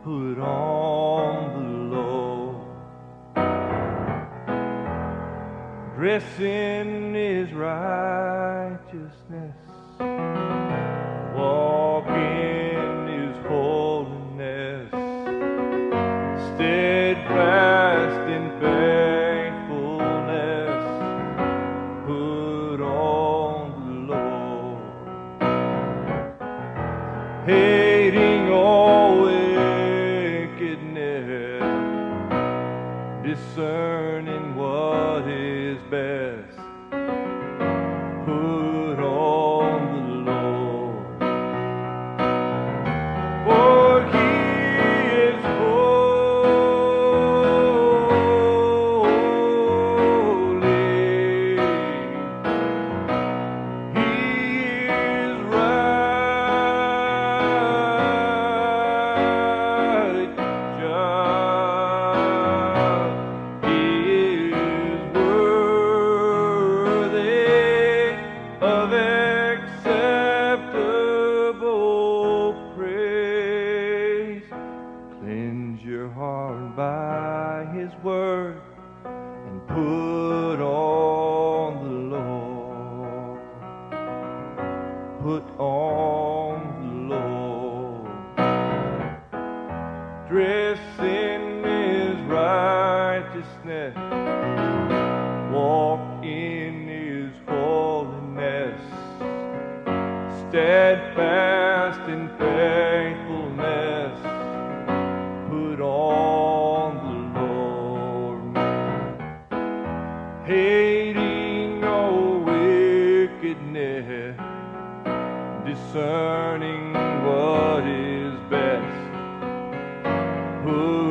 put on the Lord. Dress in His righteousness, walk in His holiness, steadfast in faithfulness, put on the Lord. Hating all wickedness, discerning what is best, put on the Lord. For He is holy, He is righteous, He is worthy of acceptable praise. Cleanse your heart by His word and put on the Lord. Put on the Lord. Dress in His righteousness, walk in His holiness, steadfast in faithfulness, put on the Lord. Hating all wickedness, discerning what is best, put